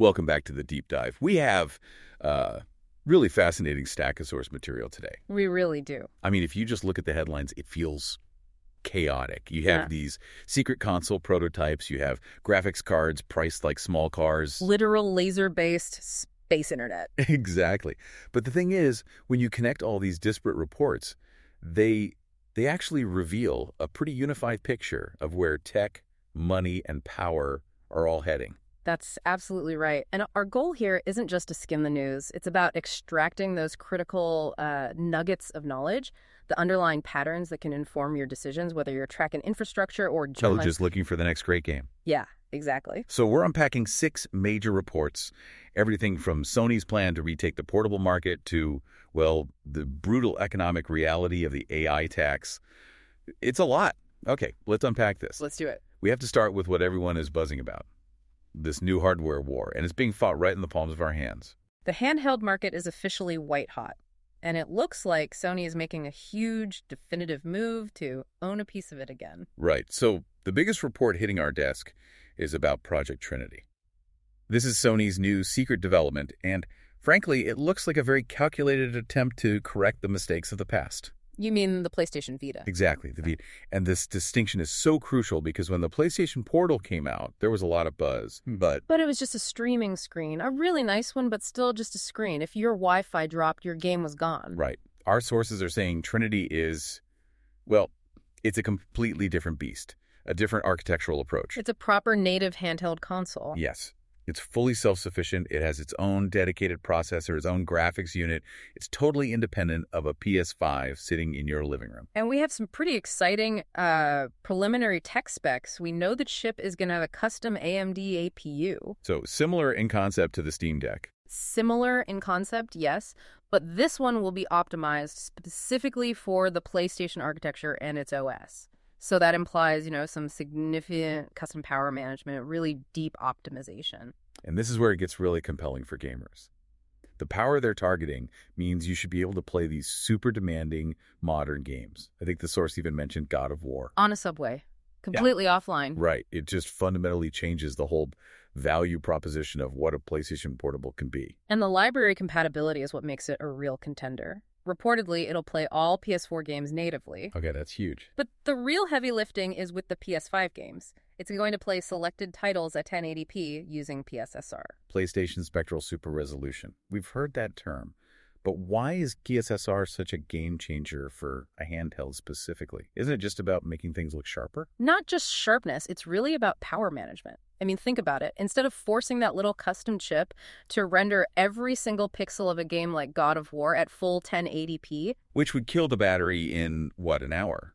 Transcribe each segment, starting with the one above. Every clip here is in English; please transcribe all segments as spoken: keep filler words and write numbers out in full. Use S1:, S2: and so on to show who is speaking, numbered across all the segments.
S1: Welcome back to the deep dive. We have uh, really fascinating stack of source material today.
S2: We really do.
S1: I mean, if you just look at the headlines, it feels chaotic. You have
S2: Yeah.
S1: these secret console prototypes. You have graphics cards priced like small cars.
S2: Literal laser-based space internet.
S1: Exactly. But the thing is, when you connect all these disparate reports, they they actually reveal a pretty unified picture of where tech, money, and power are all heading.
S2: That's absolutely right. And our goal here isn't just to skim the news. It's about extracting those critical uh, nuggets of knowledge, the underlying patterns that can inform your decisions, whether you're tracking infrastructure or
S1: So
S2: journalism.
S1: just looking for the next great game.
S2: Yeah, exactly.
S1: So we're unpacking six major reports, everything from Sony's plan to retake the portable market to, well, the brutal economic reality of the A I tax. It's a lot. Okay, let's unpack this.
S2: Let's do it.
S1: We have to start with what everyone is buzzing about, this new hardware war, and it's being fought right in the palms of our hands.
S2: The handheld market is officially white hot, and it looks like Sony is making a huge, definitive move to own a piece of it again.
S1: Right. So the biggest report hitting our desk is about Project Trinity. This is Sony's new secret development, and frankly, it looks like a very calculated attempt to correct the mistakes of the past.
S2: You mean the PlayStation Vita?
S1: Exactly. The Vita. And this distinction is so crucial because when the PlayStation Portal came out, there was a lot of buzz. But
S2: But it was just a streaming screen. A really nice one, but still just a screen. If your Wi-Fi dropped, your game was gone.
S1: right, our sources are saying Trinity is, well, it's a completely different beast, a different architectural approach.
S2: It's a proper native handheld console.
S1: Yes. It's fully self-sufficient. It has its own dedicated processor, its own graphics unit. It's totally independent of a P S five sitting in your living room.
S2: And we have some pretty exciting uh, preliminary tech specs. We know the chip is going to have a custom A M D A P U.
S1: So similar in concept to the Steam Deck.
S2: Similar in concept, yes, but this one will be optimized specifically for the PlayStation architecture and its O S. So that implies, you know, some significant custom power management, really deep optimization.
S1: And this is where it gets really compelling for gamers. The power they're targeting means you should be able to play these super demanding modern games. I think the source even mentioned God of War.
S2: On a subway, completely offline.
S1: Right. It just fundamentally changes the whole value proposition of what a PlayStation Portable can be.
S2: And the library compatibility is what makes it a real contender. Reportedly, it'll play all P S four games natively.
S1: Okay, that's huge.
S2: But the real heavy lifting is with the P S five games. It's going to play selected titles at ten eighty p using P S S R.
S1: PlayStation Spectral Super Resolution. We've heard that term. But why is P S S R such a game changer for a handheld specifically? Isn't it just about making things look sharper?
S2: Not just sharpness, it's really about power management. I mean, think about it. Instead of forcing that little custom chip to render every single pixel of a game like God of War at full ten eighty p,
S1: Which would kill the battery in, what, an hour?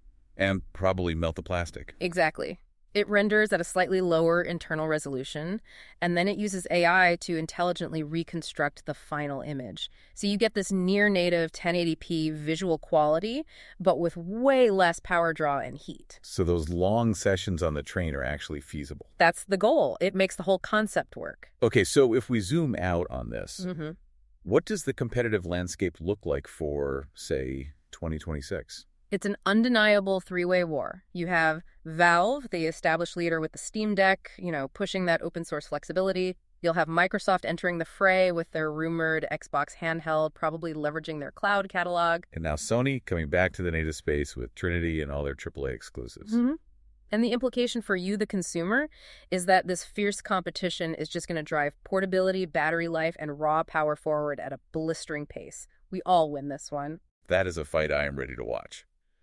S1: And probably melt the plastic.
S2: exactly. It renders at a slightly lower internal resolution, and then it uses A I to intelligently reconstruct the final image. So you get this near-native ten eighty p visual quality, but with way less power draw and heat.
S1: So those long sessions on the train are actually feasible.
S2: That's the goal. It makes the whole concept work.
S1: Okay, so if we zoom out on this,
S2: Mm-hmm.
S1: what does the competitive landscape look like for, say, twenty twenty-six?
S2: It's an undeniable three-way war. You have Valve, the established leader with the Steam Deck, you know, pushing that open source flexibility. You'll have Microsoft entering the fray with their rumored Xbox handheld, probably leveraging their cloud catalog.
S1: And now Sony coming back to the native space with Trinity and all their triple A exclusives.
S2: Mm-hmm. And the implication for you, the consumer, is that this fierce competition is just going to drive portability, battery life, and raw power forward at a blistering pace. We all win this one.
S1: That is a fight I am ready to watch.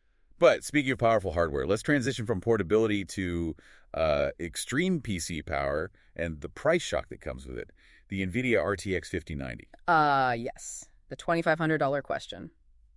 S1: But speaking of powerful hardware, let's transition from portability to uh, extreme P C power and the price shock that comes with it. The NVIDIA R T X fifty ninety.
S2: Uh, yes. The twenty-five hundred dollars question.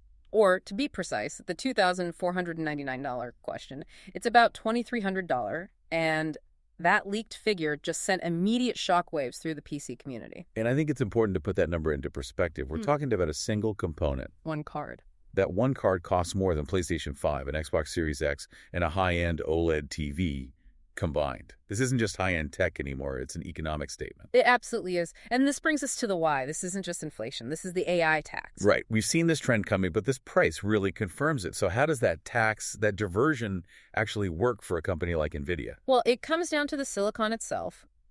S2: Or, to be precise, the two thousand four hundred ninety-nine dollars question. It's about twenty-three hundred dollars, and that leaked figure just sent immediate shockwaves through the P C community.
S1: And I think it's important to put that number into perspective. We're
S2: Hmm.
S1: talking about a single component.
S2: One card.
S1: That one card costs more than PlayStation five, an Xbox Series X, and a high-end OLED T V combined. This isn't just high-end tech anymore. It's an economic statement.
S2: It absolutely is. And this brings us to the why. This isn't just inflation. This is the A I tax.
S1: Right. We've seen this trend coming, but this price really confirms it. So how does that tax, that diversion, actually work for a company like NVIDIA?
S2: Well, it comes down to the silicon itself.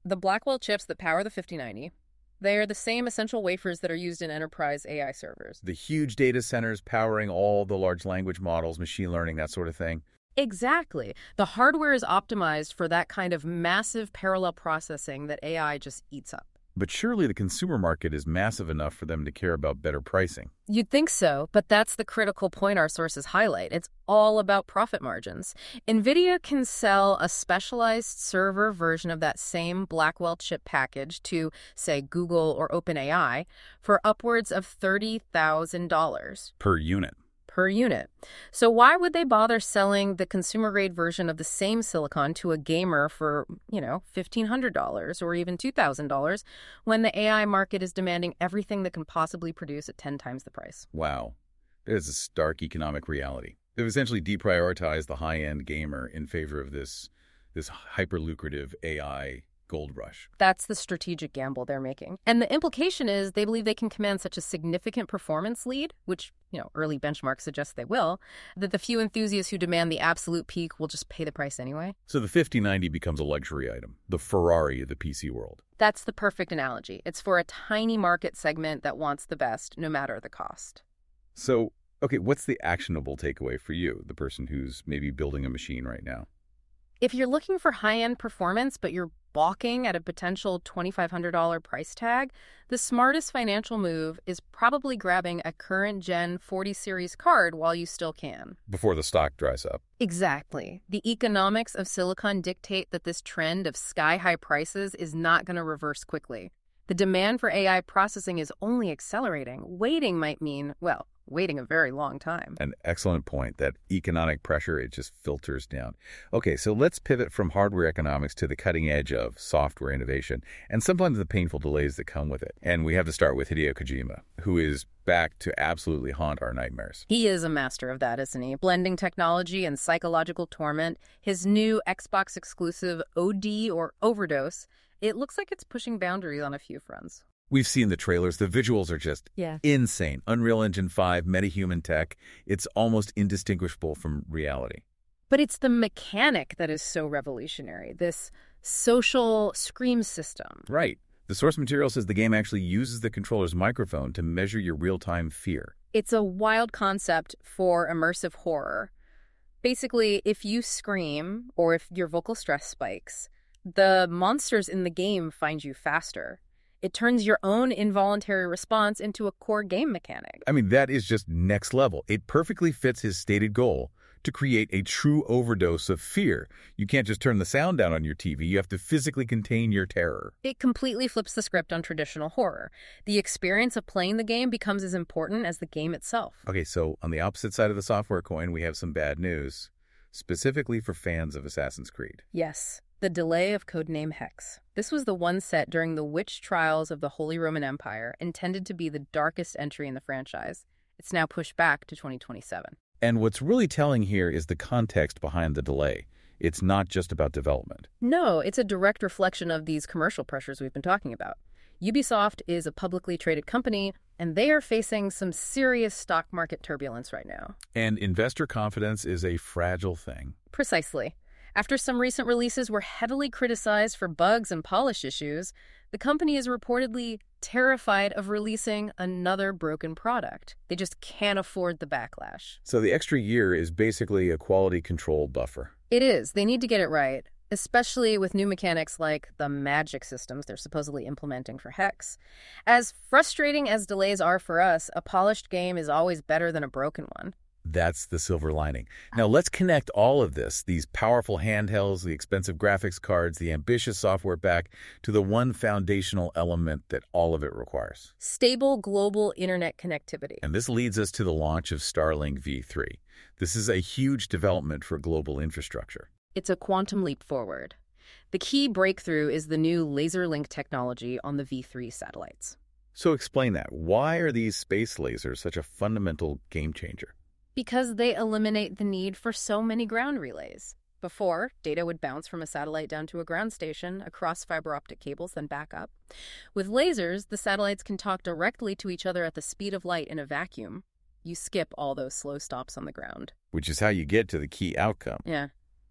S2: The Blackwell chips that power the fifty ninety, they are the same essential wafers that are used in enterprise A I servers.
S1: The huge data centers powering all the large language models, machine learning, that sort of thing.
S2: Exactly. The hardware is optimized for that kind of massive parallel processing that A I just eats up.
S1: But surely the consumer market is massive enough for them to care about better pricing.
S2: You'd think so, but that's the critical point our sources highlight. It's all about profit margins. NVIDIA can sell a specialized server version of that same Blackwell chip package to, say, Google or OpenAI for upwards of thirty thousand dollars.
S1: Per unit.
S2: Per unit. So why would they bother selling the consumer-grade version of the same silicon to a gamer for, you know, fifteen hundred dollars or even two thousand dollars when the A I market is demanding everything that can possibly produce at ten times the price?
S1: Wow. That is a stark economic reality. They've essentially deprioritized the high-end gamer in favor of this, this hyper-lucrative A I gold rush.
S2: That's the strategic gamble they're making. And the implication is they believe they can command such a significant performance lead, which, you know, early benchmarks suggest they will, that the few enthusiasts who demand the absolute peak will just pay the price anyway.
S1: So the fifty ninety becomes a luxury item, the Ferrari of the P C world.
S2: That's the perfect analogy. It's for a tiny market segment that wants the best, no matter the cost.
S1: So, okay, what's the actionable takeaway for you, the person who's maybe building a machine right now?
S2: If you're looking for high-end performance, but you're balking at a potential twenty-five hundred dollars price tag, the smartest financial move is probably grabbing a current-gen forty series card while you still can.
S1: Before the stock dries up.
S2: Exactly. The economics of silicon dictate that this trend of sky-high prices is not going to reverse quickly. The demand for A I processing is only accelerating. Waiting might mean, well, waiting a very long time.
S1: An excellent point. That economic pressure, it just filters down. Okay, so let's pivot from hardware economics to the cutting edge of software innovation and sometimes the painful delays that come with it. And we have to start with Hideo Kojima, who is back to absolutely haunt our nightmares.
S2: He is a master of that, isn't he? Blending technology and psychological torment. His new Xbox exclusive O D or Overdose, it looks like it's pushing boundaries on a few fronts.
S1: We've seen the trailers. The visuals are just
S2: yeah.
S1: insane. Unreal Engine five, metahuman tech. It's almost indistinguishable from reality.
S2: But it's the mechanic that is so revolutionary, this social scream system.
S1: Right. The source material says the game actually uses the controller's microphone to measure your real-time fear.
S2: It's a wild concept for immersive horror. Basically, if you scream or if your vocal stress spikes, the monsters in the game find you faster. It turns your own involuntary response into a core game mechanic.
S1: I mean, that is just next level. It perfectly fits his stated goal to create a true overdose of fear. You can't just turn the sound down on your T V. You have to physically contain your terror.
S2: It completely flips the script on traditional horror. The experience of playing the game becomes as important as the game itself.
S1: Okay, so on the opposite side of the software coin, we have some bad news, specifically for fans of Assassin's Creed.
S2: Yes. The delay of Codename Hex. This was the one set during the witch trials of the Holy Roman Empire, intended to be the darkest entry in the franchise. It's now pushed back to twenty twenty-seven.
S1: And what's really telling here is the context behind the delay. It's not just about development.
S2: No, it's a direct reflection of these commercial pressures we've been talking about. Ubisoft is a publicly traded company, and they are facing some serious stock market turbulence right now.
S1: And investor confidence is a fragile thing.
S2: Precisely. After some recent releases were heavily criticized for bugs and polish issues, the company is reportedly terrified of releasing another broken product. They just can't afford the backlash.
S1: So the extra year is basically a quality control buffer.
S2: It is. They need to get it right, especially with new mechanics like the magic systems they're supposedly implementing for Hex. As frustrating as delays are for us, a polished game is always better than a broken one.
S1: That's the silver lining. Now let's connect all of this, these powerful handhelds, the expensive graphics cards, the ambitious software back, to the one foundational element that all of it requires.
S2: Stable global internet connectivity.
S1: And this leads us to the launch of Starlink V three. This is a huge development for global infrastructure.
S2: It's a quantum leap forward. The key breakthrough is the new laser link technology on the V three satellites.
S1: So explain that. Why are these space lasers such a fundamental game changer?
S2: Because they eliminate the need for so many ground relays. Before, data would bounce from a satellite down to a ground station across fiber optic cables, then back up. With lasers, the satellites can talk directly to each other at the speed of light in a vacuum. You skip all those slow stops on the ground.
S1: Which is how you get to the key outcome.
S2: Yeah.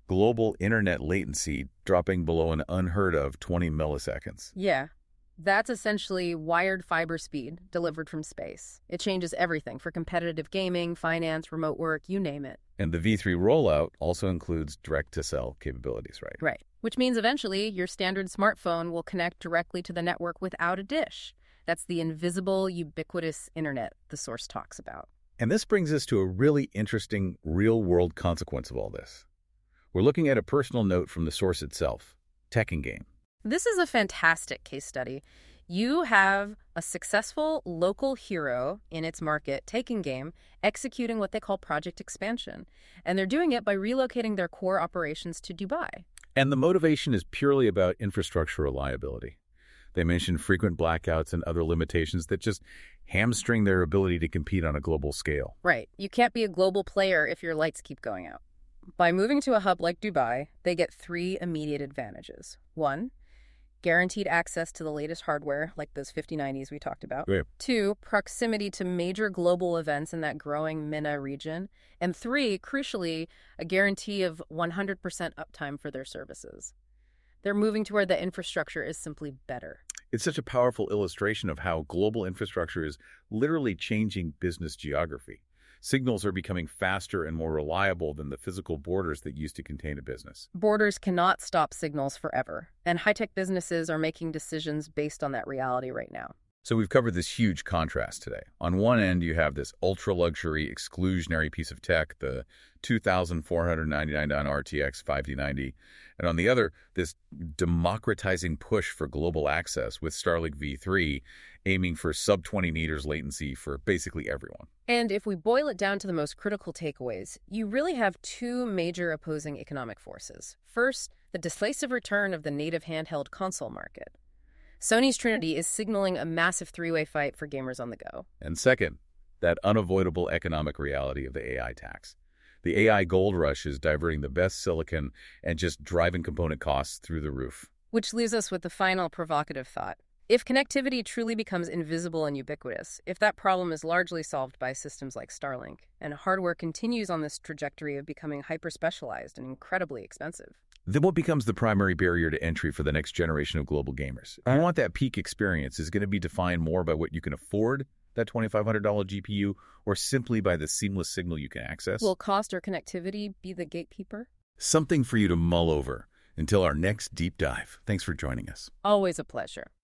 S1: global internet latency dropping below an unheard of twenty milliseconds.
S2: Yeah. That's essentially wired fiber speed delivered from space. It changes everything for competitive gaming, finance, remote work, you name it.
S1: And the V three rollout also includes direct-to-cell capabilities, right?
S2: Right. Which means eventually your standard smartphone will connect directly to the network without a dish. That's the invisible, ubiquitous internet the source talks about.
S1: And this brings us to a really interesting real-world consequence of all this. We're looking at a personal note from the source itself, Tekkengame.
S2: This is a fantastic case study. You have a successful local hero in its market, Tekkengame, executing what they call project expansion. And they're doing it by relocating their core operations to Dubai.
S1: And the motivation is purely about infrastructure reliability. They mention frequent blackouts and other limitations that just hamstring their ability to compete on a global scale.
S2: Right. You can't be a global player if your lights keep going out. By moving to a hub like Dubai, they get three immediate advantages. One, guaranteed access to the latest hardware, like those fifty nineties we talked about.
S1: Yeah.
S2: Two, proximity to major global events in that growing MENA region. And three, crucially, a guarantee of one hundred percent uptime for their services. They're moving to where the infrastructure is simply better.
S1: It's such a powerful illustration of how global infrastructure is literally changing business geography. Signals are becoming faster and more reliable than the physical borders that used to contain a business.
S2: Borders cannot stop signals forever, and high-tech businesses are making decisions based on that reality right now.
S1: So we've covered this huge contrast today. On one end, you have this ultra-luxury, exclusionary piece of tech, the two thousand four hundred ninety-nine dollars R T X five D ninety. And on the other, this democratizing push for global access with Starlink V three, aiming for sub twenty meters latency for basically everyone.
S2: And if we boil it down to the most critical takeaways, you really have two major opposing economic forces. First, the decisive return of the native handheld console market. Sony's Trinity is signaling a massive three-way fight for gamers on the go.
S1: And second, that unavoidable economic reality of the A I tax. The A I gold rush is diverting the best silicon and just driving component costs through the roof.
S2: Which leaves us with the final provocative thought. If connectivity truly becomes invisible and ubiquitous, if that problem is largely solved by systems like Starlink, and hardware continues on this trajectory of becoming hyper-specialized and incredibly expensive,
S1: then what becomes the primary barrier to entry for the next generation of global gamers? I want that peak experience is going to be defined more by what you can afford, that twenty-five hundred dollars G P U, or simply by the seamless signal you can access?
S2: Will cost or connectivity be the gatekeeper?
S1: Something for you to mull over until our next deep dive. Thanks for joining us.
S2: Always a pleasure.